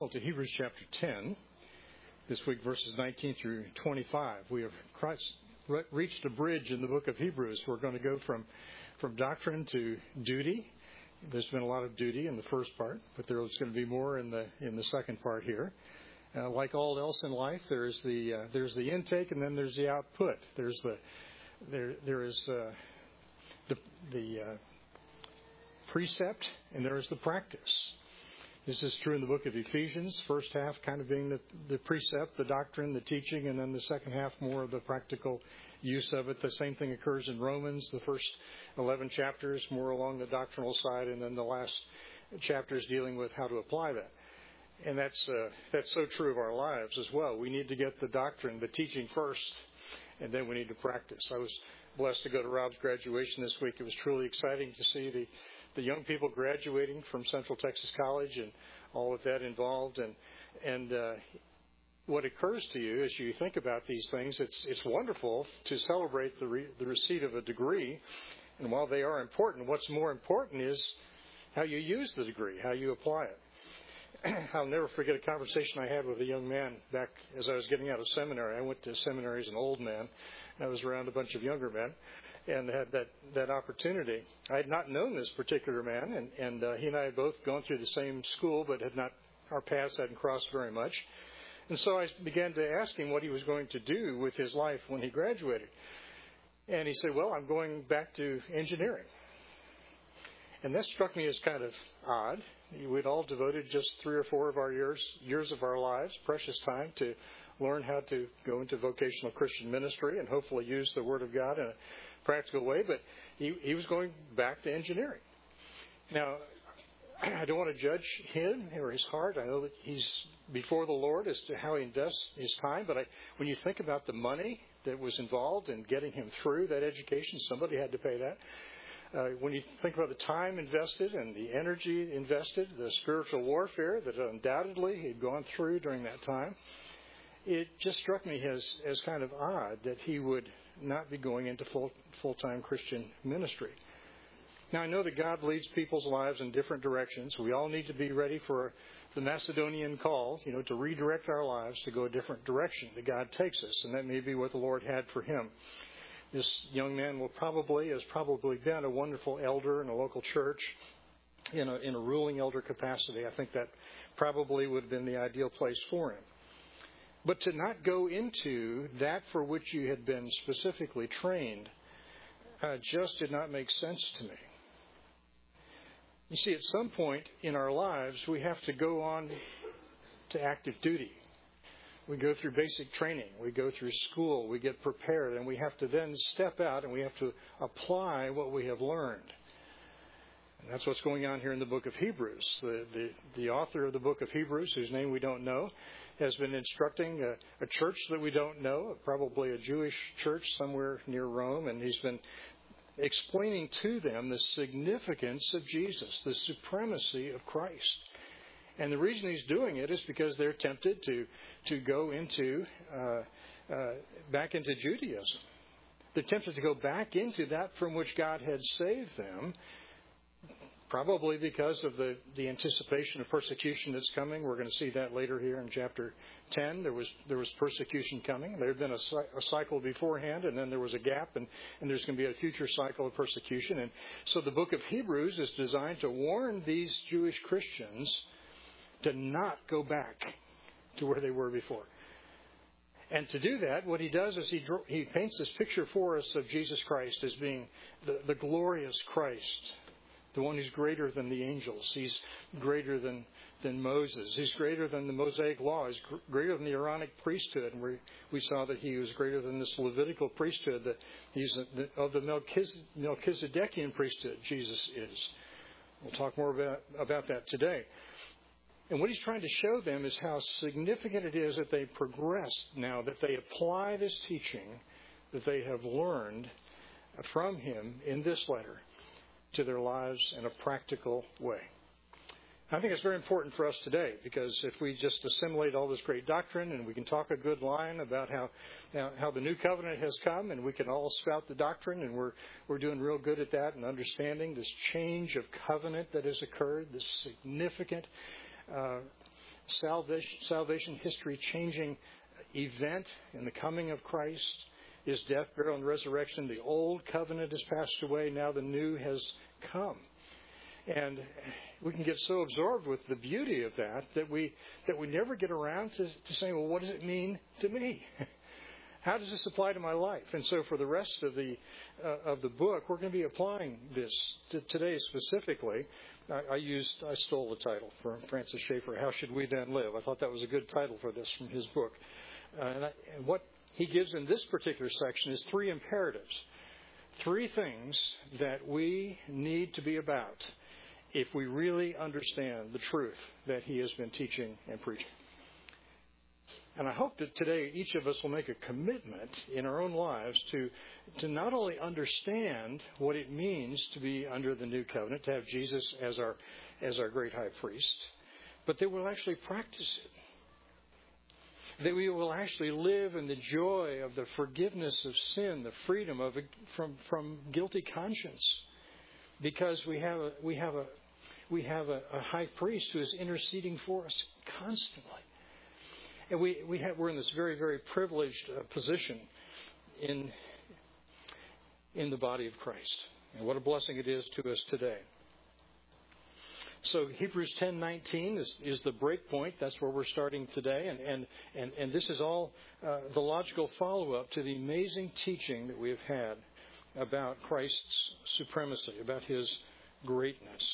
To Hebrews chapter 10, this week verses 19 through 25. We have reached a bridge in the book of Hebrews. We're going to go from doctrine to duty. There's been a lot of duty in the first part, but there's going to be more in the second part here. Like all else in life, there's the intake and then there's the output. There is the precept and there is the practice. This is true in the book of Ephesians, first half kind of being the precept, the doctrine, the teaching, and then the second half more of the practical use of it. The same thing occurs in Romans, the first 11 chapters more along the doctrinal side, and then the last chapters dealing with how to apply that. And that's so true of our lives as well. We need to get the doctrine, the teaching first, and then we need to practice. I was blessed to go to Rob's graduation this week. It was truly exciting to see the young people graduating from Central Texas College and all of that involved. And what occurs to you as you think about these things, it's wonderful to celebrate the receipt of a degree. And while they are important, what's more important is how you use the degree, how you apply it. I'll never forget a conversation I had with a young man back as I was getting out of seminary. I went to seminary as an old man. I was around a bunch of younger men and had that opportunity. I had not known this particular man, and he and I had both gone through the same school, but our paths hadn't crossed very much. And so I began to ask him what he was going to do with his life when he graduated. And he said, well, I'm going back to engineering. And that struck me as kind of odd. We'd all devoted just 3 or 4 of our years of our lives, precious time, to learn how to go into vocational Christian ministry and hopefully use the Word of God in a practical way. But he was going back to engineering. Now, I don't want to judge him or his heart. I know that he's before the Lord as to how he invests his time. But when you think about the money that was involved in getting him through that education, somebody had to pay that. When you think about the time invested and the energy invested, the spiritual warfare that undoubtedly he'd gone through during that time, it just struck me as kind of odd that he would not be going into full-time Christian ministry. Now, I know that God leads people's lives in different directions. We all need to be ready for the Macedonian call, to redirect our lives to go a different direction that God takes us, and that may be what the Lord had for him. This young man has probably been a wonderful elder in a local church in a ruling elder capacity. I think that probably would have been the ideal place for him. But to not go into that for which you had been specifically trained just did not make sense to me. You see, at some point in our lives, we have to go on to active duty. We go through basic training. We go through school. We get prepared. And we have to then step out and we have to apply what we have learned. And that's what's going on here in the book of Hebrews. The author of the book of Hebrews, whose name we don't know, has been instructing a church that we don't know, probably a Jewish church somewhere near Rome. And he's been explaining to them the significance of Jesus, the supremacy of Christ. And the reason he's doing it is because they're tempted to go into back into Judaism. They're tempted to go back into that from which God had saved them, probably because of the anticipation of persecution that's coming. We're going to see that later here in chapter 10. There was persecution coming. There had been a cycle beforehand, and then there was a gap, and there's going to be a future cycle of persecution. And so the book of Hebrews is designed to warn these Jewish Christians to not go back to where they were before. And to do that, what he does is he paints this picture for us of Jesus Christ as being the glorious Christ, the one who's greater than the angels. He's greater than Moses. He's greater than the Mosaic law. He's greater than the Aaronic priesthood. And we saw that he was greater than this Levitical priesthood, that he's of the Melchizedekian priesthood, Jesus is. We'll talk more about that today. And what he's trying to show them is how significant it is that they progress now, that they apply this teaching that they have learned from him in this letter to their lives in a practical way. I think it's very important for us today, because if we just assimilate all this great doctrine and we can talk a good line about how the new covenant has come, and we can all spout the doctrine, and we're doing real good at that and understanding this change of covenant that has occurred, this significant salvation history changing event in the coming of Christ, His death, burial, and resurrection. The old covenant has passed away. Now the new has come. And we can get so absorbed with the beauty of that we never get around to saying, well, what does it mean to me? How does this apply to my life? And so for the rest of the book, we're going to be applying this today specifically. I stole the title from Francis Schaeffer, How Should We Then Live? I thought that was a good title for this from his book. And what he gives in this particular section is 3 imperatives, 3 things that we need to be about if we really understand the truth that he has been teaching and preaching. And I hope that today each of us will make a commitment in our own lives to not only understand what it means to be under the new covenant, to have Jesus as our great high priest, but that we'll actually practice it. That we will actually live in the joy of the forgiveness of sin, the freedom from guilty conscience, because we have a high priest who is interceding for us constantly. And we're in this very, very privileged position in the body of Christ. And what a blessing it is to us today. So Hebrews 10:19 is the break point. That's where we're starting today. And this is all the logical follow-up to the amazing teaching that we have had about Christ's supremacy, about His greatness.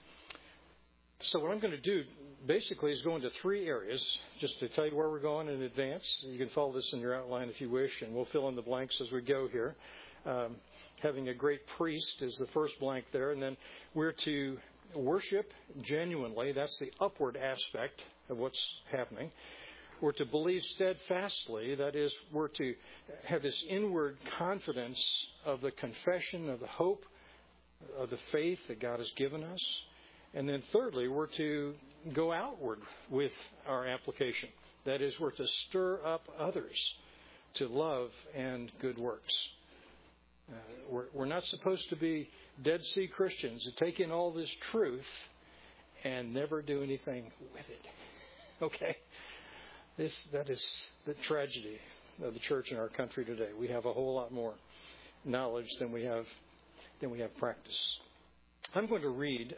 So what I'm going to do basically is go into 3 areas, just to tell you where we're going in advance. You can follow this in your outline if you wish, and we'll fill in the blanks as we go here. Having a great priest is the first blank there, and then we're to worship genuinely. That's the upward aspect of what's happening. We're to believe steadfastly. That is, we're to have this inward confidence of the confession, of the hope, of the faith that God has given us. And then thirdly, we're to go outward with our application. That is, we're to stir up others to love and good works. We're not supposed to be Dead Sea Christians who take in all this truth and never do anything with it. Okay? That is the tragedy of the church in our country today. We have a whole lot more knowledge than we have practice. I'm going to read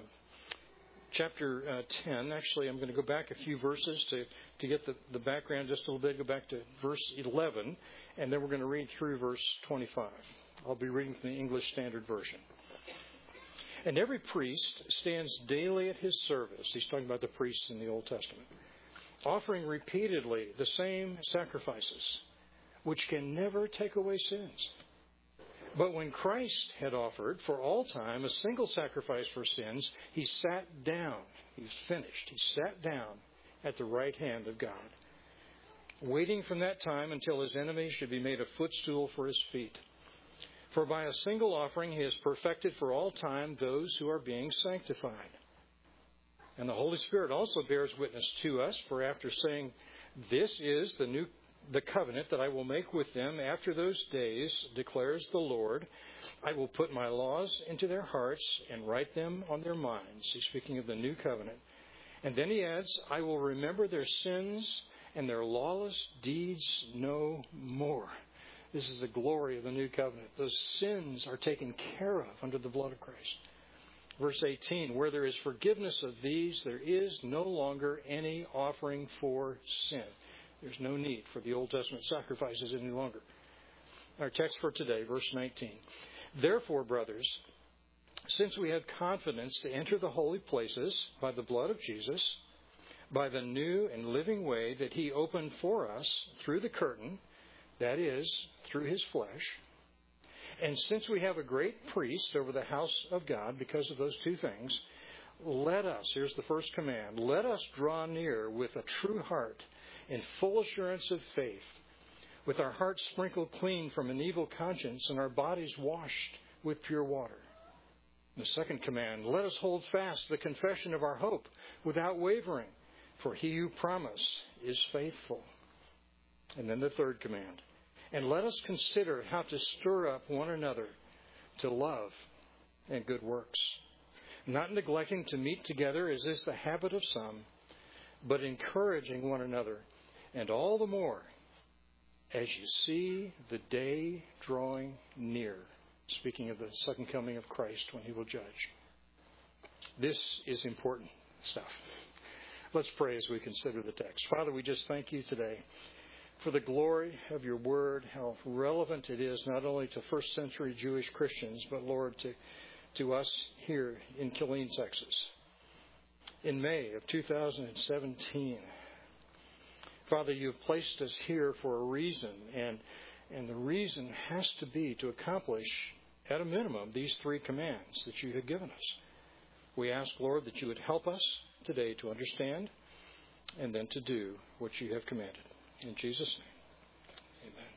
chapter 10. Actually, I'm going to go back a few verses to get the background just a little bit. Go back to verse 11, and then we're going to read through verse 25. I'll be reading from the English Standard Version. And every priest stands daily at his service. He's talking about the priests in the Old Testament, offering repeatedly the same sacrifices, which can never take away sins. But when Christ had offered for all time a single sacrifice for sins, He sat down. He's finished. He sat down at the right hand of God, waiting from that time until His enemies should be made a footstool for His feet. For by a single offering He has perfected for all time those who are being sanctified. And the Holy Spirit also bears witness to us, for after saying, "This is the covenant that I will make with them after those days, declares the Lord. I will put my laws into their hearts and write them on their minds." He's speaking of the new covenant. And then he adds, "I will remember their sins and their lawless deeds no more." This is the glory of the new covenant. Those sins are taken care of under the blood of Christ. Verse 18, "Where there is forgiveness of these, there is no longer any offering for sin." There's no need for the Old Testament sacrifices any longer. Our text for today, verse 19. "Therefore, brothers, since we have confidence to enter the holy places by the blood of Jesus, by the new and living way that He opened for us through the curtain, that is, through His flesh, and since we have a great priest over the house of God because of those 2 things, let us," here's the first command, "let us draw near with a true heart in full assurance of faith, with our hearts sprinkled clean from an evil conscience and our bodies washed with pure water." The second command, "Let us hold fast the confession of our hope without wavering, for He who promised is faithful." And then the third command, "And let us consider how to stir up one another to love and good works, not neglecting to meet together as is the habit of some, but encouraging one another, and all the more as you see the day drawing near. Speaking of the second coming of Christ when he will judge. This is important stuff. Let's pray as we consider the text. Father, we just thank you today for the glory of your word, how relevant it is not only to first century Jewish Christians, but, Lord, to us here in Killeen, Texas. In May of 2017, Father, you've placed us here for a reason, and the reason has to be to accomplish, at a minimum, these three commands that you have given us. We ask, Lord, that you would help us today to understand and then to do what you have commanded. In Jesus' name, amen.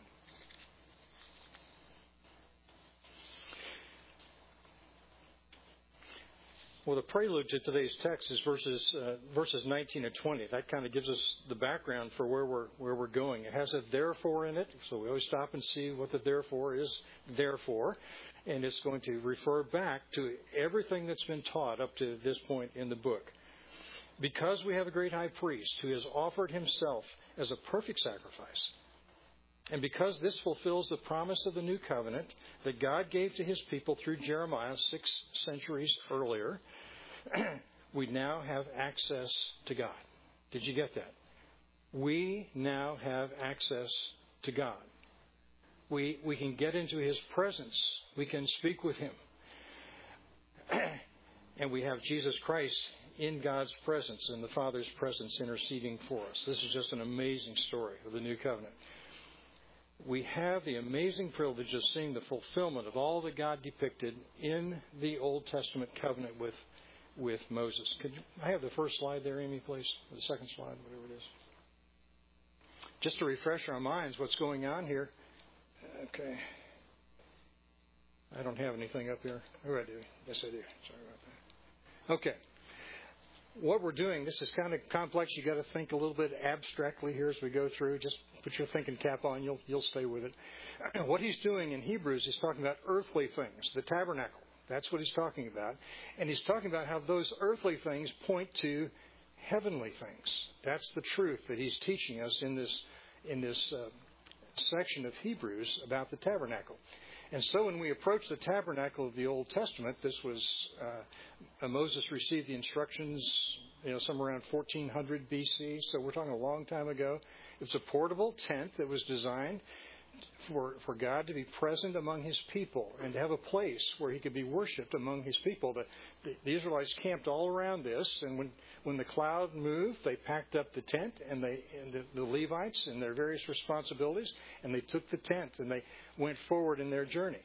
Well, the prelude to today's text is verses 19 and 20. That kind of gives us the background for where we're going. It has a therefore in it, so we always stop and see what the therefore is there for. And it's going to refer back to everything that's been taught up to this point in the book. Because we have a great high priest who has offered himself as a perfect sacrifice, and because this fulfills the promise of the new covenant that God gave to his people through Jeremiah 6 centuries earlier, we now have access to God. Did you get that? We now have access to God. We can get into his presence. We can speak with him. And we have Jesus Christ in God's presence, in the Father's presence, interceding for us. This is just an amazing story of the new covenant. We have the amazing privilege of seeing the fulfillment of all that God depicted in the Old Testament covenant with Moses. I have the first slide there, Amy, please? Or the second slide, whatever it is. Just to refresh our minds what's going on here. Okay. I don't have anything up here. Oh, I do. Yes, I do. Sorry about that. Okay. What we're doing, this is kind of complex. You got to think a little bit abstractly here as we go through. Just put your thinking cap on. You'll stay with it. What he's doing in Hebrews is talking about earthly things, the tabernacle. That's what he's talking about. And he's talking about how those earthly things point to heavenly things. That's the truth that he's teaching us in this section of Hebrews about the tabernacle. And so when we approach the tabernacle of the Old Testament, this was Moses received the instructions, somewhere around 1400 BC. So we're talking a long time ago. It was a portable tent that was designed for God to be present among his people and to have a place where he could be worshipped among his people. The Israelites camped all around this, and when the cloud moved, they packed up the tent and the Levites and their various responsibilities, and they took the tent and they went forward in their journey.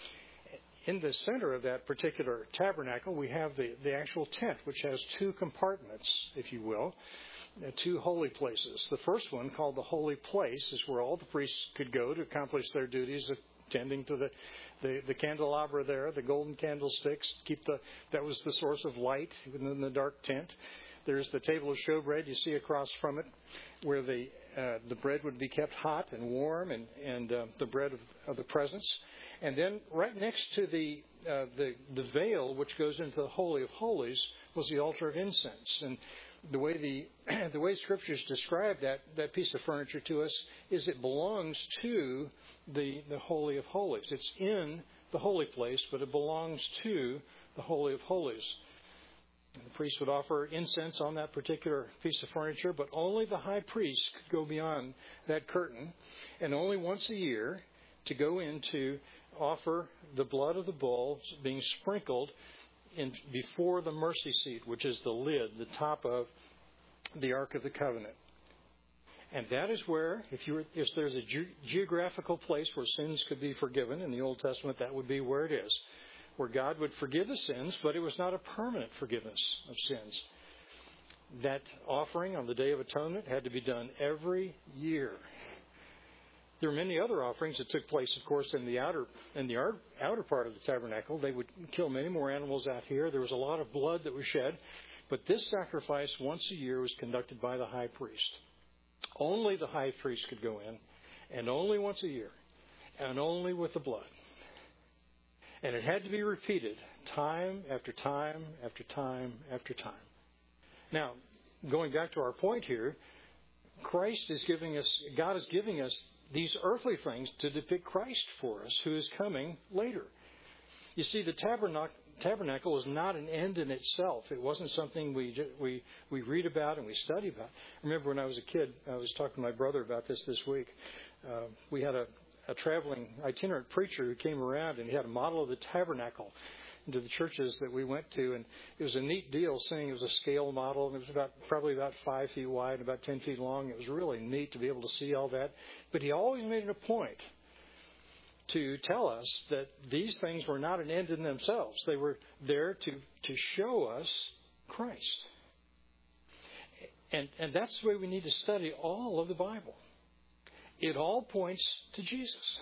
In the center of that particular tabernacle, we have the actual tent, which has two compartments, if you will. Two holy places. The first one, called the holy place, is where all the priests could go to accomplish their duties of tending to the candelabra there, the golden candlesticks. That was the source of light within the dark tent. There's the table of showbread you see across from it, where the bread would be kept hot and warm, and the bread of the presence. And then right next to the veil, which goes into the Holy of Holies, was the altar of incense. And the way Scriptures describe that piece of furniture to us is it belongs to the Holy of Holies. It's in the holy place, but it belongs to the Holy of Holies. And the priest would offer incense on that particular piece of furniture, but only the high priest could go beyond that curtain, and only once a year to go in to offer the blood of the bull being sprinkled before the mercy seat, which is the lid, the top of the Ark of the Covenant. And that is where, if there's a geographical place where sins could be forgiven in the Old Testament, that would be where it is, where God would forgive the sins, but it was not a permanent forgiveness of sins. That offering on the Day of Atonement had to be done every year. There were many other offerings that took place, of course, in the outer part of the tabernacle. They would kill many more animals out here. There was a lot of blood that was shed. But this sacrifice once a year was conducted by the high priest. Only the high priest could go in, and only once a year, and only with the blood. And it had to be repeated time after time after time after time. Now, going back to our point here, God is giving us these earthly things to depict Christ for us, who is coming later. You see, the tabernacle was not an end in itself. It wasn't something we read about and we study about. I remember when I was a kid, I was talking to my brother about this week. We had a traveling itinerant preacher who came around, and he had a model of the tabernacle into the churches that we went to, and it was a neat deal seeing it was a scale model, and it was probably about 5 feet wide and about 10 feet long. It was really neat to be able to see all that. But he always made it a point to tell us that these things were not an end in themselves. They were there to show us Christ. And that's the way we need to study all of the Bible. It all points to Jesus.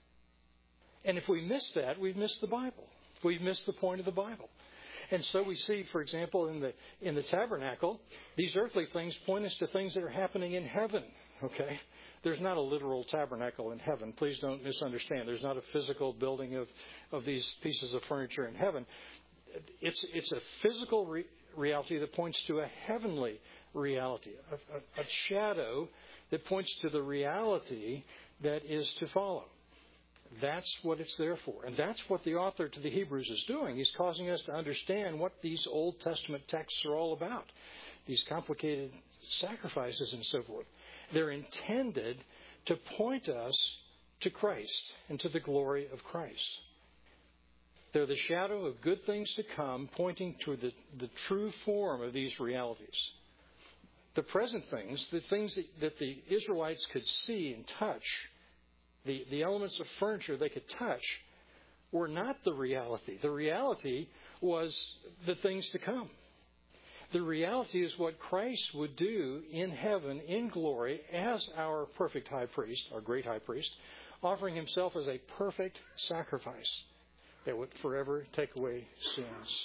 And if we miss that, we've missed the Bible. We've missed the point of the Bible. And so we see, for example, in the tabernacle, these earthly things point us to things that are happening in heaven. Okay? There's not a literal tabernacle in heaven. Please don't misunderstand. There's not a physical building of these pieces of furniture in heaven. It's a physical reality that points to a heavenly reality, a shadow that points to the reality that is to follow. That's what it's there for. And that's what the author to the Hebrews is doing. He's causing us to understand what these Old Testament texts are all about, these complicated sacrifices and so forth. They're intended to point us to Christ and to the glory of Christ. They're the shadow of good things to come, pointing to the true form of these realities. The present things, the things that the Israelites could see and touch, the elements of furniture they could touch, were not the reality. The reality was the things to come. The reality is what Christ would do in heaven, in glory, as our perfect high priest, our great high priest, offering himself as a perfect sacrifice that would forever take away sins.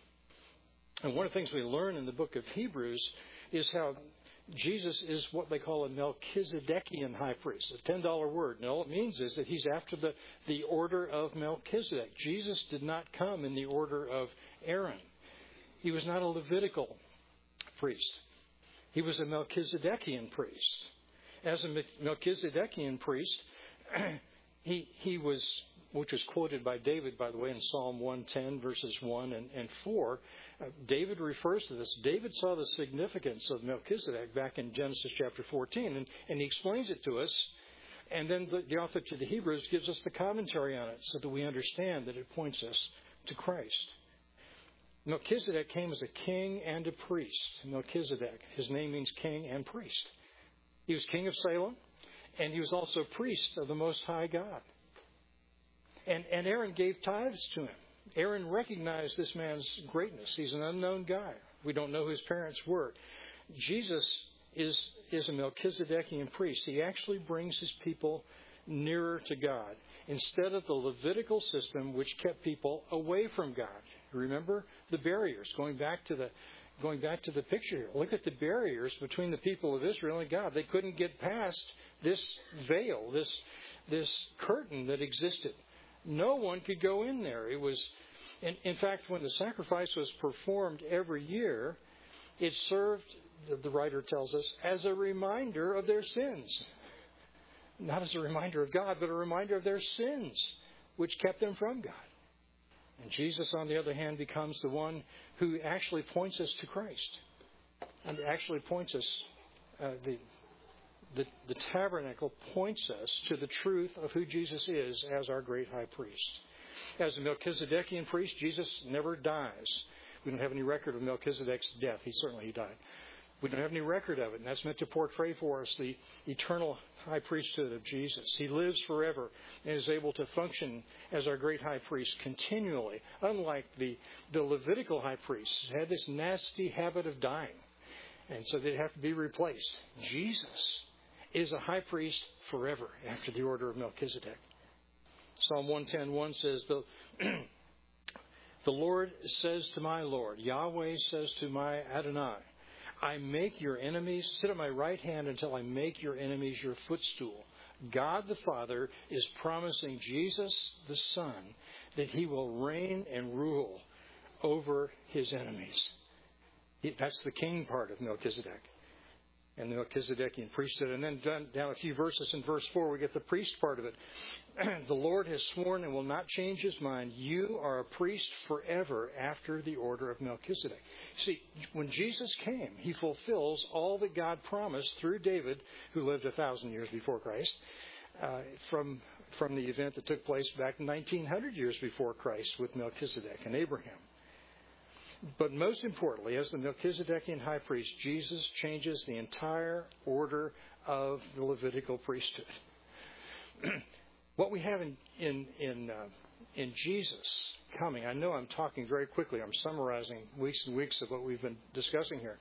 And one of the things we learn in the book of Hebrews is how Jesus is what they call a Melchizedekian high priest, a $10 word. And all it means is that he's after the order of Melchizedek. Jesus did not come in the order of Aaron. He was not a Levitical priest. He was a Melchizedekian priest. As a Melchizedekian priest, he was, which was quoted by David, by the way, in Psalm 110, verses 1 and 4. David refers to this. David saw the significance of Melchizedek back in Genesis chapter 14, and he explains it to us. And then the author to the Hebrews gives us the commentary on it so that we understand that it points us to Christ. Melchizedek came as a king and a priest. Melchizedek, his name means king and priest. He was king of Salem, and he was also priest of the Most High God. And Aaron gave tithes to him. Aaron recognized this man's greatness. He's an unknown guy. We don't know who his parents were. Jesus is a Melchizedekian priest. He actually brings his people nearer to God instead of the Levitical system, which kept people away from God. Remember the barriers. Going back to the picture here. Look at the barriers between the people of Israel and God. They couldn't get past this veil, this curtain that existed. No one could go in there. It was, in fact, when the sacrifice was performed every year, it served, the writer tells us, as a reminder of their sins. Not as a reminder of God, but a reminder of their sins, which kept them from God. And Jesus, on the other hand, becomes the one who actually points us to Christ. And actually points us, the tabernacle points us to the truth of who Jesus is as our great high priest. As a Melchizedekian priest, Jesus never dies. We don't have any record of Melchizedek's death. He died. We don't have any record of it, and that's meant to portray for us the eternal high priesthood of Jesus. He lives forever and is able to function as our great high priest continually, unlike the Levitical high priests who had this nasty habit of dying, and so they'd have to be replaced. Jesus is a high priest forever after the order of Melchizedek. Psalm 110:1 says, the Lord says to my Lord, Yahweh says to my Adonai, I make your enemies, sit at my right hand until I make your enemies your footstool. God the Father is promising Jesus the Son that he will reign and rule over his enemies. That's the king part of Melchizedek and the Melchizedekian priesthood. And then down a few verses in verse 4, we get the priest part of it. The Lord has sworn and will not change his mind. You are a priest forever after the order of Melchizedek. See, when Jesus came, he fulfills all that God promised through David, who lived 1,000 years before Christ, from the event that took place back 1,900 years before Christ with Melchizedek and Abraham. But most importantly, as the Melchizedekian high priest, Jesus changes the entire order of the Levitical priesthood. What we have in Jesus coming, I know I'm talking very quickly. I'm summarizing weeks and weeks of what we've been discussing here.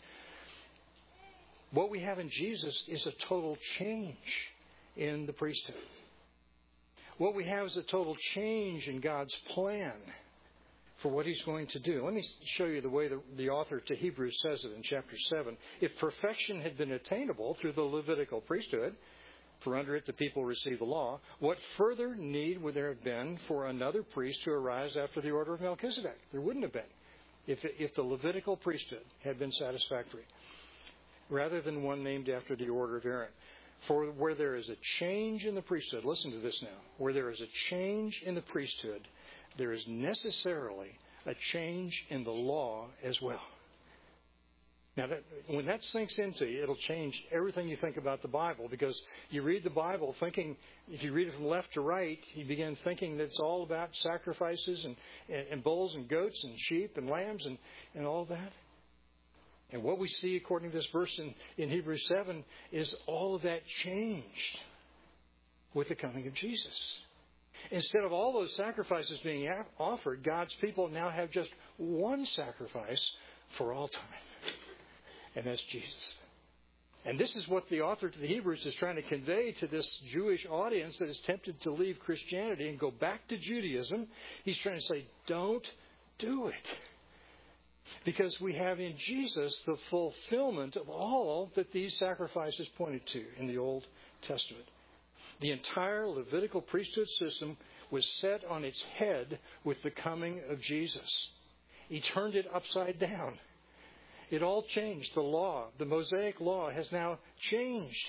What we have in Jesus is a total change in the priesthood. What we have is a total change in God's plan for what he's going to do. Let me show you the way the author to Hebrews says it in chapter 7. If perfection had been attainable through the Levitical priesthood, for under it the people receive the law, what further need would there have been for another priest to arise after the order of Melchizedek? There wouldn't have been if the Levitical priesthood had been satisfactory, rather than one named after the order of Aaron. For where there is a change in the priesthood, listen to this now, where there is a change in the priesthood, there is necessarily a change in the law as well. Now, when that sinks into you, it'll change everything you think about the Bible, because you read the Bible thinking, if you read it from left to right, you begin thinking that it's all about sacrifices and bulls and goats and sheep and lambs and all that. And what we see, according to this verse in Hebrews 7, is all of that changed with the coming of Jesus. Instead of all those sacrifices being offered, God's people now have just one sacrifice for all time. And that's Jesus. And this is what the author to the Hebrews is trying to convey to this Jewish audience that is tempted to leave Christianity and go back to Judaism. He's trying to say, don't do it. Because we have in Jesus the fulfillment of all that these sacrifices pointed to in the Old Testament. The entire Levitical priesthood system was set on its head with the coming of Jesus. He turned it upside down. It all changed. The law, the Mosaic law, has now changed.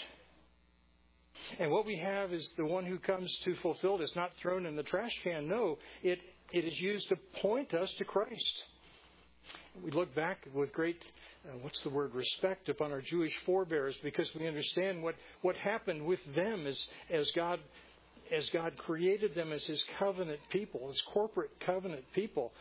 And what we have is the one who comes to fulfill it is not thrown in the trash can. No, it is used to point us to Christ. We look back with great, respect upon our Jewish forebears, because we understand what happened with them as God created them as His covenant people, His corporate covenant people,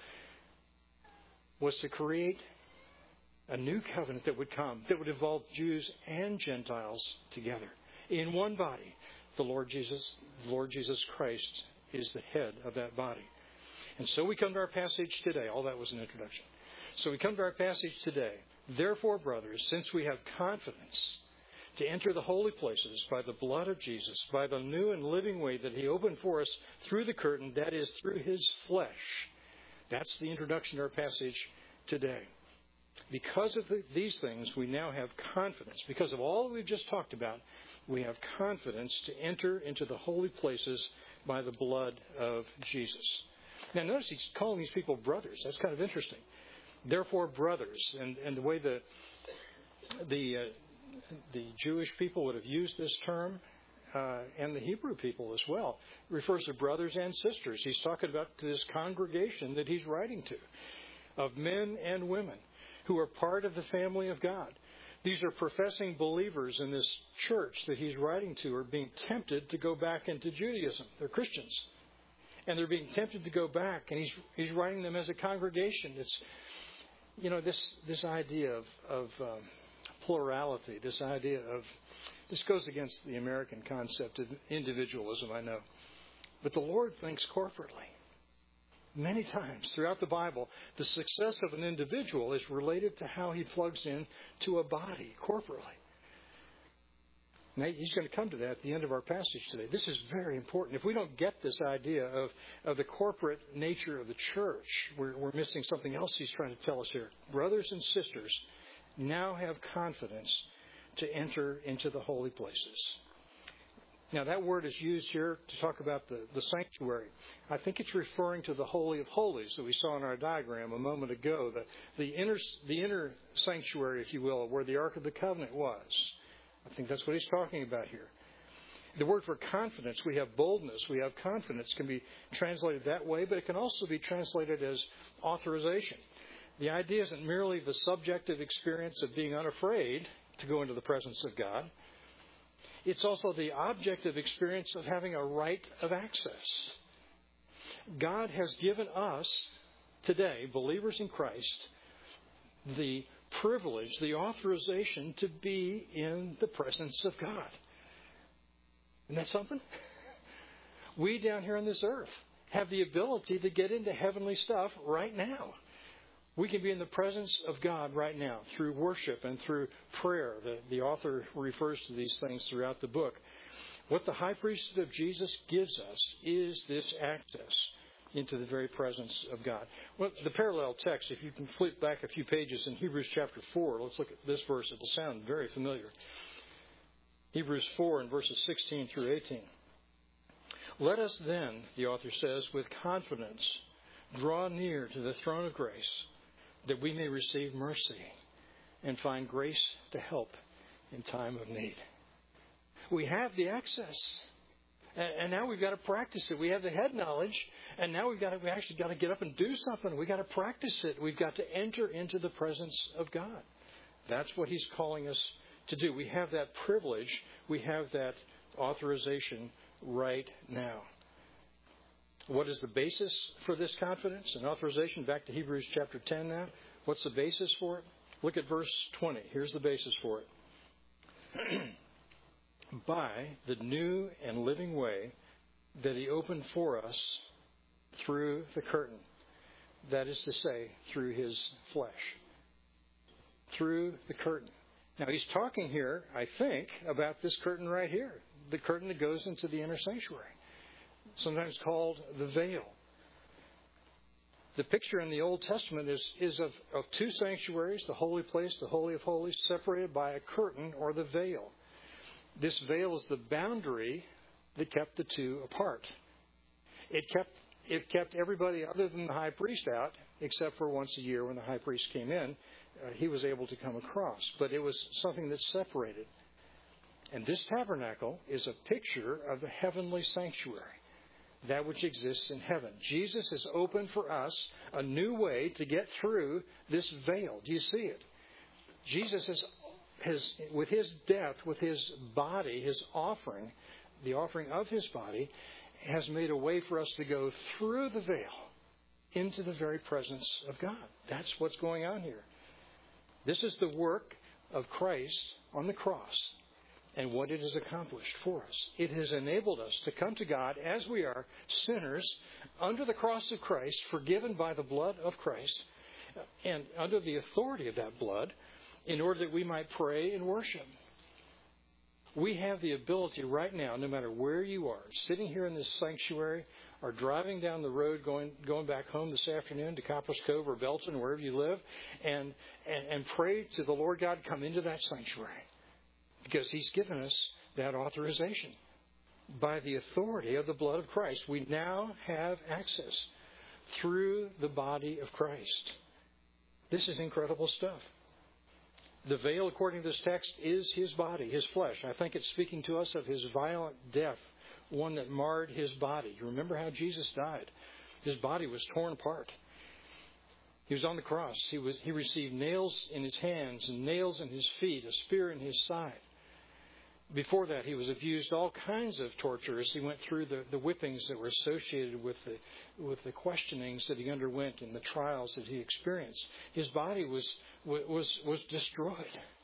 was to create a new covenant that would come, that would involve Jews and Gentiles together in one body. The Lord Jesus Christ is the head of that body. And so we come to our passage today. All that was an introduction. So we come to our passage today. Therefore, brothers, since we have confidence to enter the holy places by the blood of Jesus, by the new and living way that He opened for us through the curtain, that is, through His flesh. That's the introduction to our passage today. Because of these things, we now have confidence. Because of all we've just talked about, we have confidence to enter into the holy places by the blood of Jesus. Now, notice he's calling these people brothers. That's kind of interesting. Therefore, brothers, and the way the Jewish people would have used this term, and the Hebrew people as well, refers to brothers and sisters. He's talking about this congregation that he's writing to, of men and women who are part of the family of God. These are professing believers in this church that he's writing to are being tempted to go back into Judaism. They're Christians. And they're being tempted to go back, and he's writing them as a congregation. It's, this idea of plurality, this goes against the American concept of individualism, I know. But the Lord thinks corporately. Many times throughout the Bible, the success of an individual is related to how he plugs in to a body corporately. Now, he's going to come to that at the end of our passage today. This is very important. If we don't get this idea of the corporate nature of the church, we're missing something else he's trying to tell us here. Brothers and sisters now have confidence to enter into the holy places. Now, that word is used here to talk about the sanctuary. I think it's referring to the Holy of Holies that we saw in our diagram a moment ago, the inner sanctuary, if you will, where the Ark of the Covenant was. I think that's what he's talking about here. The word for confidence, we have boldness, we have confidence, can be translated that way, but it can also be translated as authorization. The idea isn't merely the subjective experience of being unafraid to go into the presence of God. It's also the objective experience of having a right of access. God has given us today, believers in Christ, the privilege, the authorization to be in the presence of God. Isn't that something? We down here on this earth have the ability to get into heavenly stuff right now. We can be in the presence of God right now through worship and through prayer. The author refers to these things throughout the book. What the high priesthood of Jesus gives us is this access into the very presence of God. Well, the parallel text, if you can flip back a few pages in Hebrews chapter 4, let's look at this verse. It will sound very familiar. Hebrews 4 and verses 16 through 18. Let us then, the author says, with confidence draw near to the throne of grace, that we may receive mercy and find grace to help in time of need. We have the access, and now we've got to practice it. We have the head knowledge, and now we actually got to get up and do something. We've got to practice it. We've got to enter into the presence of God. That's what he's calling us to do. We have that privilege. We have that authorization right now. What is the basis for this confidence and authorization? Back to Hebrews chapter 10 now. What's the basis for it? Look at verse 20. Here's the basis for it. By the new and living way that he opened for us through the curtain. That is to say, through his flesh. Through the curtain. Now, he's talking here, I think, about this curtain right here. The curtain that goes into the inner sanctuary. Sometimes called the veil. The picture in the Old Testament is of two sanctuaries, the holy place, the Holy of Holies, separated by a curtain or the veil. This veil is the boundary that kept the two apart. It kept everybody other than the high priest out, except for once a year when the high priest came in, he was able to come across. But it was something that separated. And this tabernacle is a picture of the heavenly sanctuary, that which exists in heaven. Jesus has opened for us a new way to get through this veil. Do you see it? Jesus has, with his death, with his body, his offering, the offering of his body, has made a way for us to go through the veil into the very presence of God. That's what's going on here. This is the work of Christ on the cross and what it has accomplished for us. It has enabled us to come to God as we are, sinners, under the cross of Christ, forgiven by the blood of Christ, and under the authority of that blood, in order that we might pray and worship. We have the ability right now, no matter where you are, sitting here in this sanctuary or driving down the road going back home this afternoon to Copper's Cove or Belton, wherever you live, and pray to the Lord God, come into that sanctuary. Because he's given us that authorization. By the authority of the blood of Christ, we now have access through the body of Christ. This is incredible stuff. The veil, according to this text, is his body, his flesh. I think it's speaking to us of his violent death, one that marred his body. You remember how Jesus died? His body was torn apart. He was on the cross. He received nails in his hands and nails in his feet, a spear in his side. Before that, he was abused all kinds of torture as he went through the whippings that were associated with the questionings that he underwent and the trials that he experienced. His body was destroyed.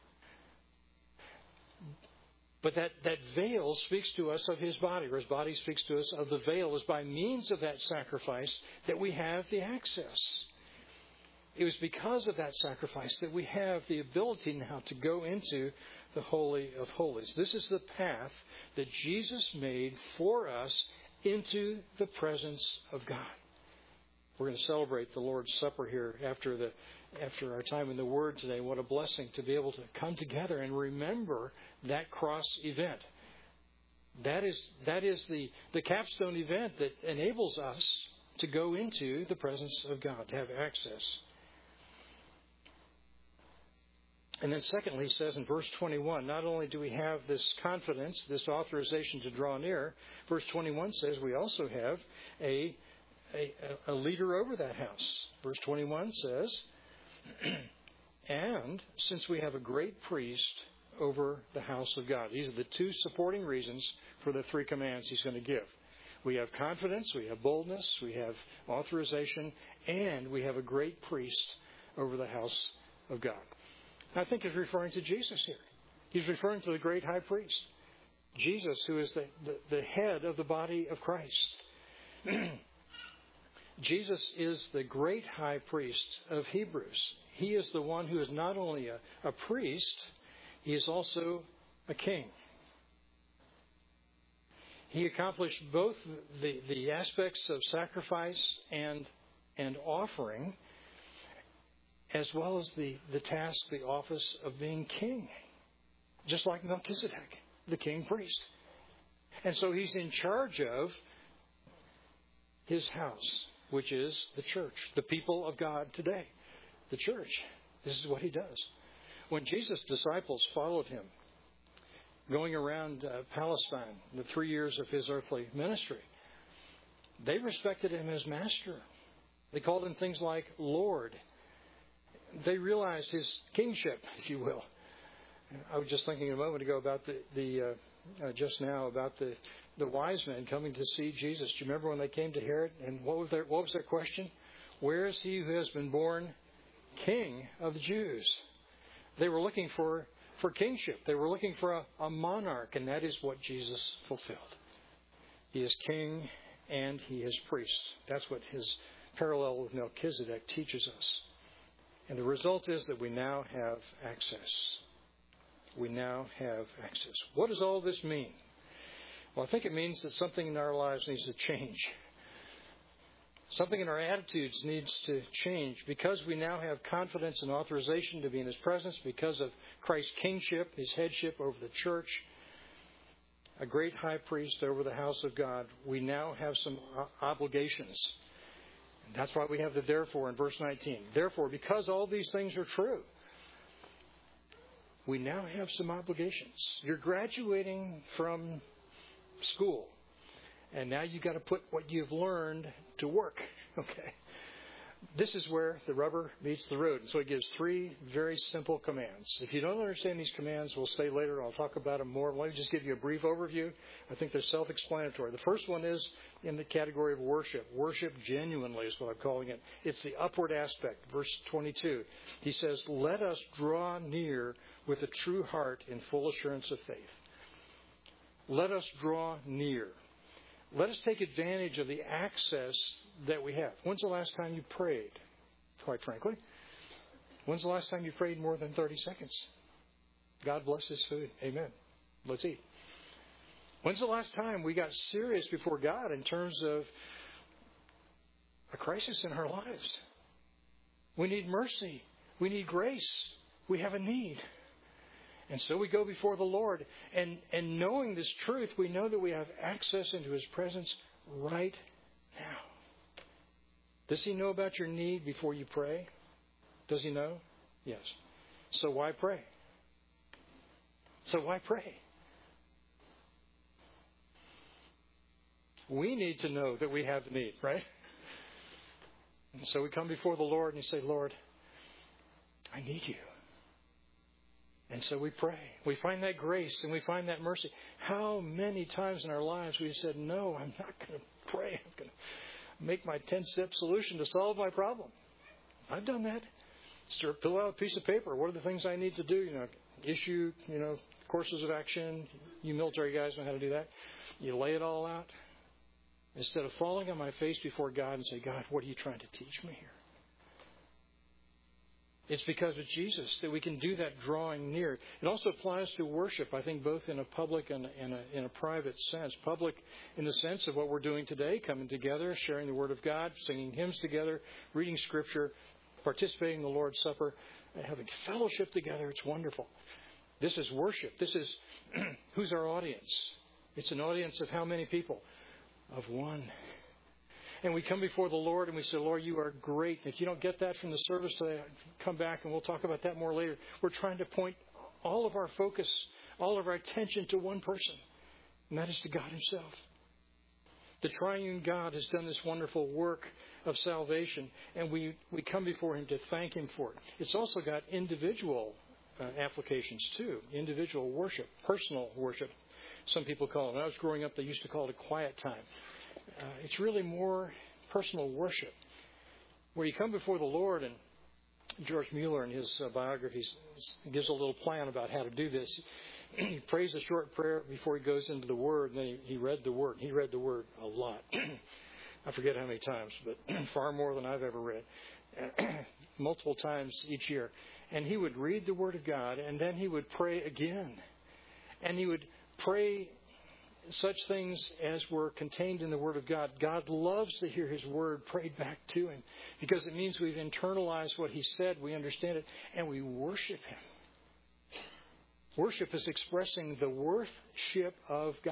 But that veil speaks to us of his body, or his body speaks to us of the veil, is by means of that sacrifice that we have the access. It was because of that sacrifice that we have the ability now to go into the Holy of Holies. This is the path that Jesus made for us into the presence of God. We're going to celebrate the Lord's Supper here after our time in the Word today. What a blessing to be able to come together and remember that cross event. That is the capstone event that enables us to go into the presence of God, to have access. And then secondly, he says in verse 21, not only do we have this confidence, this authorization to draw near, verse 21 says we also have a leader over that house. Verse 21 says, and since we have a great priest over the house of God. These are the two supporting reasons for the three commands he's going to give. We have confidence, we have boldness, we have authorization, and we have a great priest over the house of God. I think he's referring to Jesus here. He's referring to the great high priest, Jesus, who is the head of the body of Christ. Jesus is the great high priest of Hebrews. He is the one who is not only a priest, he is also a king. He accomplished both the aspects of sacrifice and offering, as well as the task, the office of being king, just like Melchizedek, the king priest. And so he's in charge of his house, which is the church, the people of God today, the church. This is what he does. When Jesus' disciples followed him, going around Palestine, the 3 years of his earthly ministry, they respected him as master. They called him things like Lord. They realized his kingship, if you will. I was just thinking a moment ago about just now about the wise men coming to see Jesus. Do you remember when they came to Herod? And what was their question? Where is he who has been born King of the Jews? They were looking for kingship. They were looking for a monarch, and that is what Jesus fulfilled. He is king and he is priest. That's what his parallel with Melchizedek teaches us. And the result is that we now have access. We now have access. What does all this mean? Well, I think it means that something in our lives needs to change. Something in our attitudes needs to change because we now have confidence and authorization to be in his presence, because of Christ's kingship, his headship over the church, a great high priest over the house of God. We now have some obligations. And that's why we have the therefore in verse 19. Therefore, because all these things are true, we now have some obligations. You're graduating from school, and now you've got to put what you've learned to work. Okay. This is where the rubber meets the road. And so he gives three very simple commands. If you don't understand these commands, we'll stay later. I'll talk about them more. Let me just give you a brief overview. I think they're self-explanatory. The first one is in the category of worship. Worship genuinely is what I'm calling it. It's the upward aspect. Verse 22. He says, let us draw near with a true heart in full assurance of faith. Let us draw near. Let us take advantage of the access that we have. When's the last time you prayed? Quite frankly. When's the last time you prayed more than 30 seconds? God bless this food. Amen. Let's eat. When's the last time we got serious before God in terms of a crisis in our lives? We need mercy. We need grace. We have a need. And so we go before the Lord. And knowing this truth, we know that we have access into his presence right now. Does he know about your need before you pray? Does he know? Yes. So why pray? So why pray? We need to know that we have the need, right? And so we come before the Lord and you say, Lord, I need you. And so we pray. We find that grace and we find that mercy. How many times in our lives we said, no, I'm not going to pray. I'm going to make my 10-step solution to solve my problem. I've done that. Fill out a piece of paper. What are the things I need to do? Issue, courses of action. You military guys know how to do that. You lay it all out. Instead of falling on my face before God and say, God, what are you trying to teach me here? It's because of Jesus that we can do that drawing near. It also applies to worship, I think, both in a public and in a private sense. Public in the sense of what we're doing today, coming together, sharing the Word of God, singing hymns together, reading Scripture, participating in the Lord's Supper, and having fellowship together. It's wonderful. This is worship. This is who's our audience? It's an audience of how many people? Of one. And we come before the Lord and we say, Lord, you are great. And if you don't get that from the service today, come back and we'll talk about that more later. We're trying to point all of our focus, all of our attention to one person, and that is to God himself. The triune God has done this wonderful work of salvation, and we come before him to thank him for it. It's also got individual applications too, individual worship, personal worship. Some people call it, when I was growing up, they used to call it a quiet time. It's really more personal worship, where you come before the Lord, and George Mueller in his biographies gives a little plan about how to do this. He prays a short prayer before he goes into the Word, and then he read the Word. He read the Word a lot. I forget how many times, but far more than I've ever read. Multiple times each year. And he would read the Word of God, and then he would pray again. And he would pray such things as were contained in the Word of God. God loves to hear his Word prayed back to him, because it means we've internalized what he said, we understand it, and we worship him. Worship is expressing the worship of God.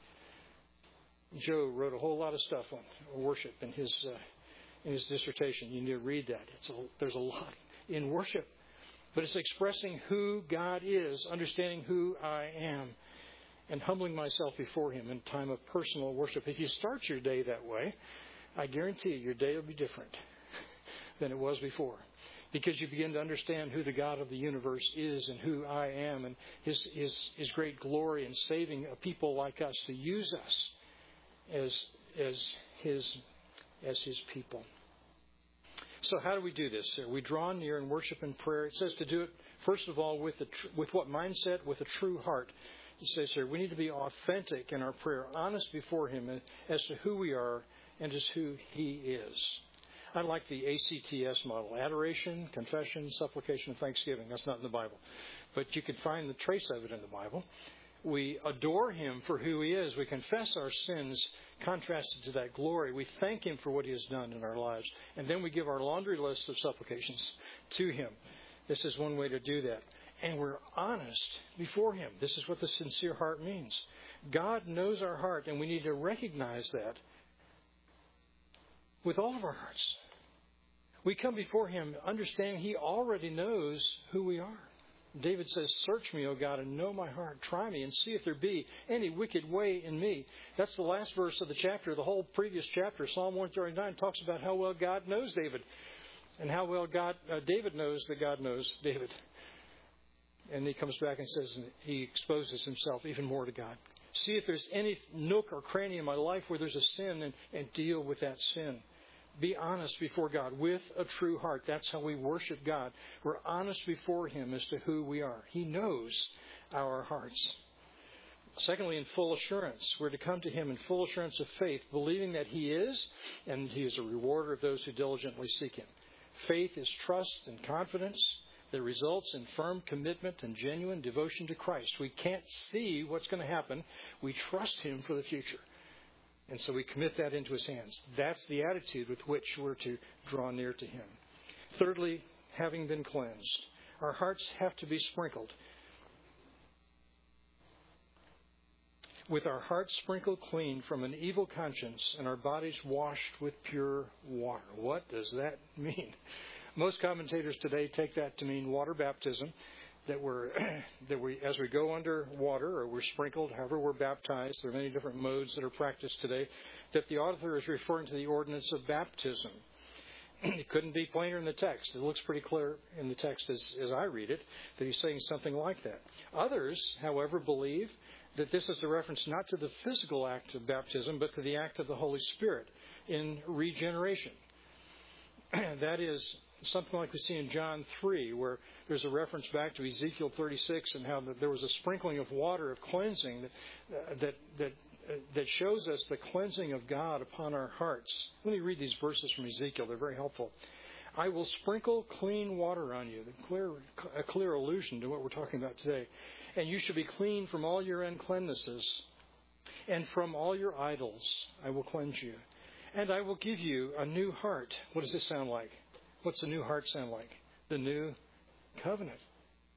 Joe wrote a whole lot of stuff on worship in his dissertation. You need to read that. There's a lot in worship. But it's expressing who God is, understanding who I am, and humbling myself before him in time of personal worship. If you start your day that way, I guarantee you your day will be different than it was before. Because you begin to understand who the God of the universe is and who I am, and his great glory in saving a people like us, to use us as his people. So how do we do this? We draw near in worship and prayer. It says to do it, first of all, with what mindset? With a true heart. It says here, we need to be authentic in our prayer, honest before him as to who we are and as who he is. I like the ACTS model: adoration, confession, supplication, and thanksgiving. That's not in the Bible, but you could find the trace of it in the Bible. We adore him for who he is. We confess our sins contrasted to that glory. We thank him for what he has done in our lives. And then we give our laundry list of supplications to him. This is one way to do that. And we're honest before him. This is what the sincere heart means. God knows our heart, and we need to recognize that with all of our hearts. We come before him understanding he already knows who we are. David says, search me, O God, and know my heart. Try me and see if there be any wicked way in me. That's the last verse of the chapter. The whole previous chapter, Psalm 139, talks about how well God knows David and how well David knows that God knows David. And he comes back and says, he exposes himself even more to God. See if there's any nook or cranny in my life where there's a sin, and deal with that sin. Be honest before God with a true heart. That's how we worship God. We're honest before him as to who we are. He knows our hearts. Secondly, in full assurance. We're to come to him in full assurance of faith, believing that he is, and he is a rewarder of those who diligently seek him. Faith is trust and confidence that results in firm commitment and genuine devotion to Christ. We can't see what's going to happen. We trust him for the future. And so we commit that into his hands. That's the attitude with which we're to draw near to him. Thirdly, having been cleansed. Our hearts have to be sprinkled. With our hearts sprinkled clean from an evil conscience and our bodies washed with pure water. What does that mean? Most commentators today take that to mean water baptism. That we, as we go under water, or we're sprinkled, however we're baptized, there are many different modes that are practiced today, that the author is referring to the ordinance of baptism. It couldn't be plainer in the text. It looks pretty clear in the text as I read it, that he's saying something like that. Others, however, believe that this is a reference not to the physical act of baptism, but to the act of the Holy Spirit in regeneration. That is something like we see in John 3, where there's a reference back to Ezekiel 36 and how there was a sprinkling of water of cleansing that shows us the cleansing of God upon our hearts. Let me read these verses from Ezekiel. They're very helpful. I will sprinkle clean water on you, a clear allusion to what we're talking about today. And you shall be clean from all your uncleannesses, and from all your idols I will cleanse you. And I will give you a new heart. What does this sound like? What's the new heart sound like? The new covenant.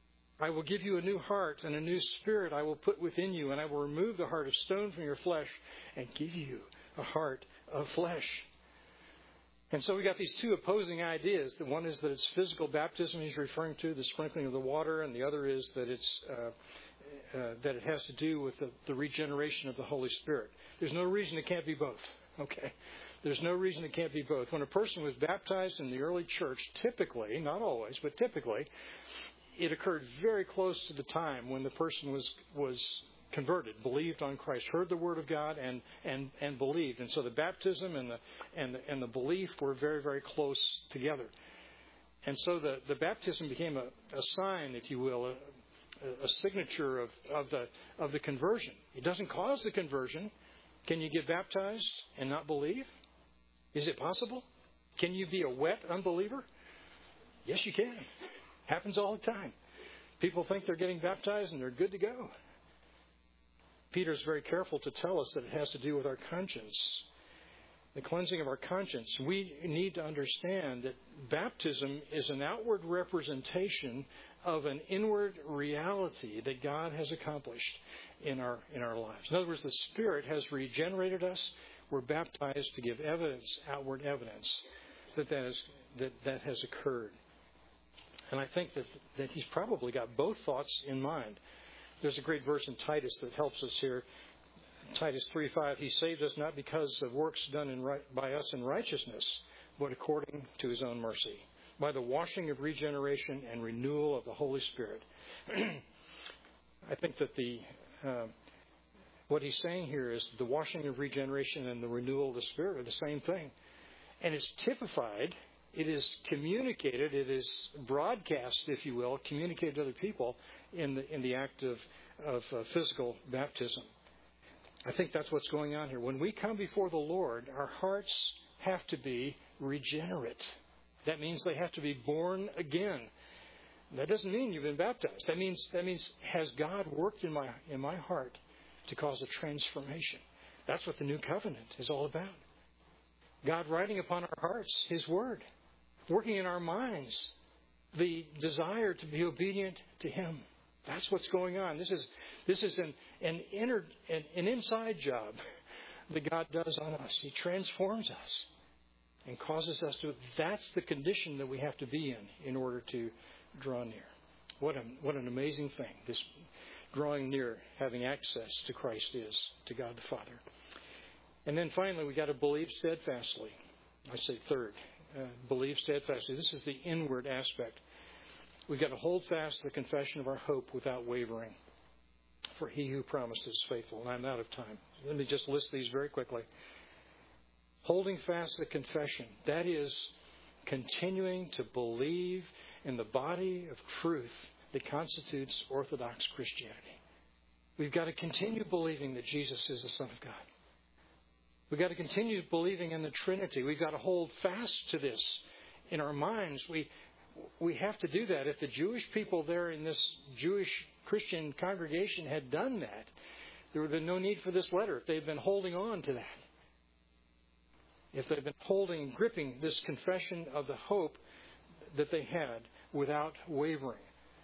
I will give you a new heart, and a new spirit I will put within you, and I will remove the heart of stone from your flesh and give you a heart of flesh. And so we got these two opposing ideas. The one is that it's physical baptism he's referring to, the sprinkling of the water, and the other is that that it has to do with the regeneration of the Holy Spirit. There's no reason it can't be both. Okay? There's no reason it can't be both. When a person was baptized in the early church, typically, not always, but typically, it occurred very close to the time when the person was converted, believed on Christ, heard the Word of God, and believed. And so the baptism and the belief were very, very close together. And so the baptism became a sign, if you will, a signature of the conversion. It doesn't cause the conversion. Can you get baptized and not believe? Is it possible? Can you be a wet unbeliever? Yes, you can. Happens all the time. People think they're getting baptized and they're good to go. Peter's very careful to tell us that it has to do with our conscience, the cleansing of our conscience. We need to understand that baptism is an outward representation of an inward reality that God has accomplished in our lives. In other words, the Spirit has regenerated us. We're baptized to give evidence, outward evidence, that has occurred. And I think that he's probably got both thoughts in mind. There's a great verse in Titus that helps us here. Titus 3:5, he saved us not because of works done by us in righteousness, but according to his own mercy, by the washing of regeneration and renewal of the Holy Spirit. I think that what he's saying here is the washing of regeneration and the renewal of the Spirit are the same thing. And it's typified, it is communicated, it is broadcast, if you will, communicated to other people in the act of physical baptism. I think that's what's going on here. When we come before the Lord, our hearts have to be regenerate. That means they have to be born again. That doesn't mean you've been baptized. That means has God worked in my heart to cause a transformation? That's what the new covenant is all about. God writing upon our hearts His Word, working in our minds the desire to be obedient to Him. That's what's going on. This is an inside job that God does on us. He transforms us and causes us to. That's the condition that we have to be in order to draw near. What an amazing thing this drawing near, having access to Christ is, to God the Father. And then finally, we got to believe steadfastly. I say third, believe steadfastly. This is the inward aspect. We've got to hold fast the confession of our hope without wavering. For He who promised is faithful. And I'm out of time. Let me just list these very quickly. Holding fast the confession. That is continuing to believe in the body of truth that constitutes Orthodox Christianity. We've got to continue believing that Jesus is the Son of God. We've got to continue believing in the Trinity. We've got to hold fast to this in our minds. We have to do that. If the Jewish people there in this Jewish Christian congregation had done that, there would have been no need for this letter if they'd been holding on to that. If they'd been gripping this confession of the hope that they had without wavering.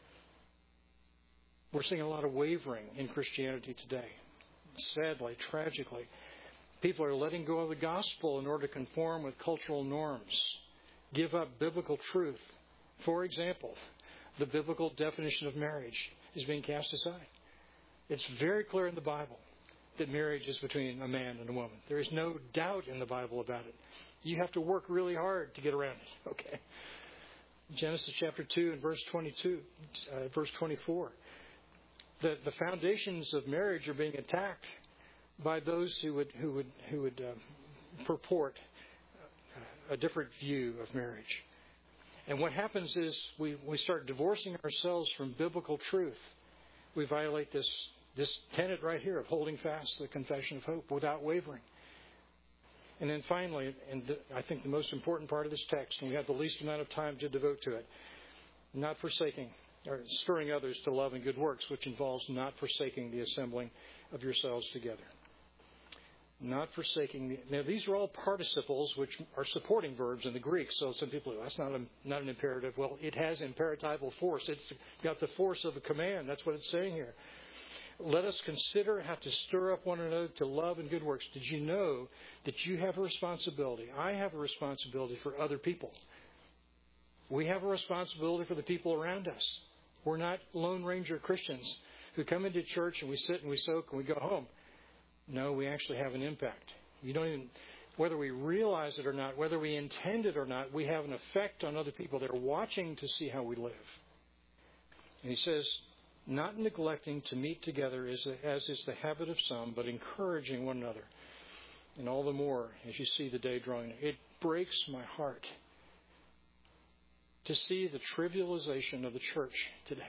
We're seeing a lot of wavering in Christianity today. Sadly, tragically, people are letting go of the gospel in order to conform with cultural norms, give up biblical truth. For example, the biblical definition of marriage is being cast aside. It's very clear in the Bible that marriage is between a man and a woman. There is no doubt in the Bible about it. You have to work really hard to get around it. Okay. Genesis chapter 2 and verse 24. The foundations of marriage are being attacked by those who would purport a different view of marriage. And what happens is we start divorcing ourselves from biblical truth. We violate this tenet right here of holding fast the confession of hope without wavering. And then finally, I think the most important part of this text, and we have the least amount of time to devote to it, not forsaking or stirring others to love and good works, which involves not forsaking the assembling of yourselves together. not forsaking. Now, these are all participles, which are supporting verbs in the Greek. So some people go, that's not an imperative. Well, it has imperatival force. It's got the force of a command. That's what it's saying here. Let us consider how to stir up one another to love and good works. Did you know that you have a responsibility? I have a responsibility for other people. We have a responsibility for the people around us. We're not Lone Ranger Christians who come into church and we sit and we soak and we go home. No, we actually have an impact. You don't even, whether we realize it or not, whether we intend it or not, we have an effect on other people. They're watching to see how we live. And he says, not neglecting to meet together as is the habit of some, but encouraging one another. And all the more as you see the day drawing. It breaks my heart to see the trivialization of the church today.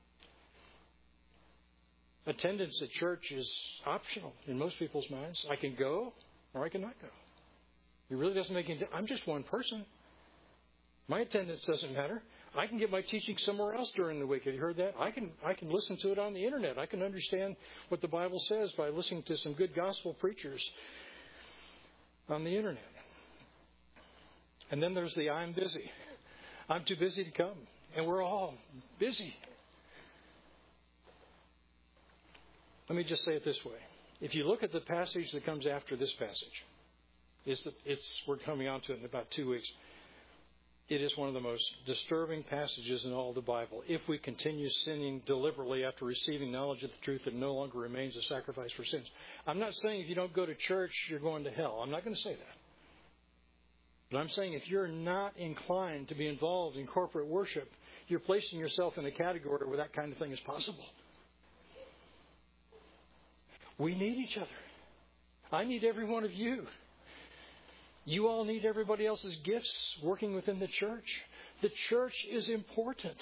Attendance at church is optional in most people's minds. I can go or I cannot go. It really doesn't make any difference. I'm just one person. My attendance doesn't matter. I can get my teaching somewhere else during the week. Have you heard that? I can listen to it on the internet. I can understand what the Bible says by listening to some good gospel preachers on the internet. And then there's the I'm busy. I'm too busy to come. And we're all busy. Let me just say it this way. If you look at the passage that comes after this passage, we're coming on to it in about 2 weeks. It is one of the most disturbing passages in all the Bible. If we continue sinning deliberately after receiving knowledge of the truth that no longer remains a sacrifice for sins. I'm not saying if you don't go to church, you're going to hell. I'm not going to say that. But I'm saying if you're not inclined to be involved in corporate worship, you're placing yourself in a category where that kind of thing is possible. We need each other. I need every one of you. You all need everybody else's gifts working within the church. The church is important.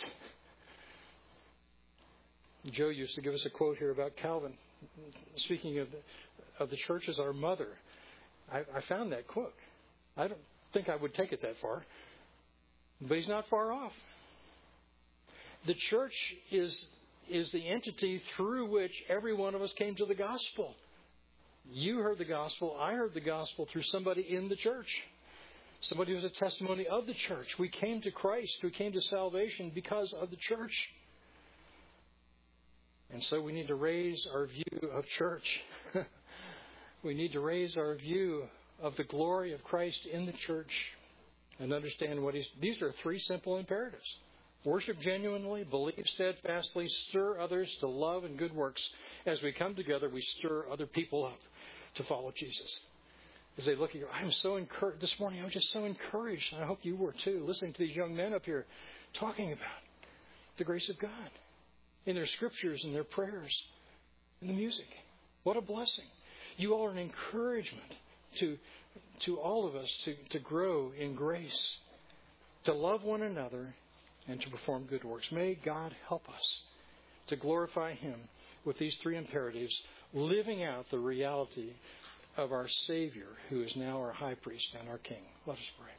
Joe used to give us a quote here about Calvin. Speaking of the church as our mother. I found that quote. I don't think I would take it that far. But he's not far off. The church is the entity through which every one of us came to the gospel. You heard the gospel. I heard the gospel through somebody in the church. Somebody who's a testimony of the church. We came to Christ. We came to salvation because of the church. And so we need to raise our view of church. We need to raise our view of the glory of Christ in the church and understand these are 3 simple imperatives. Worship genuinely, believe steadfastly, stir others to love and good works. As we come together, we stir other people up to follow Jesus. As they look at you, I'm so encouraged. This morning, I was just so encouraged, and I hope you were too, listening to these young men up here talking about the grace of God in their scriptures and their prayers and the music. What a blessing. You all are an encouragement to all of us to grow in grace, to love one another, and to perform good works. May God help us to glorify Him with these 3 imperatives, living out the reality of our Savior, who is now our high priest and our King. Let us pray.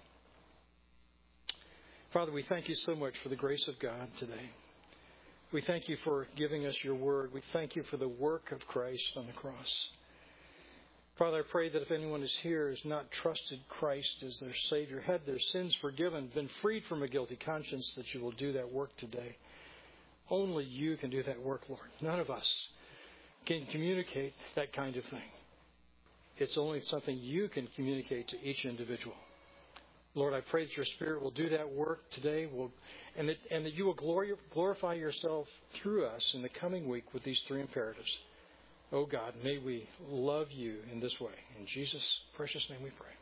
Father, we thank you so much for the grace of God today. We thank you for giving us your word. We thank you for the work of Christ on the cross. Father, I pray that if anyone is here has not trusted Christ as their Savior, had their sins forgiven, been freed from a guilty conscience, that you will do that work today. Only you can do that work, Lord. None of us can communicate that kind of thing. It's only something you can communicate to each individual. Lord, I pray that your Spirit will do that work today, and that you will glorify yourself through us in the coming week with these 3 imperatives. Oh God, may we love you in this way. In Jesus' precious name we pray.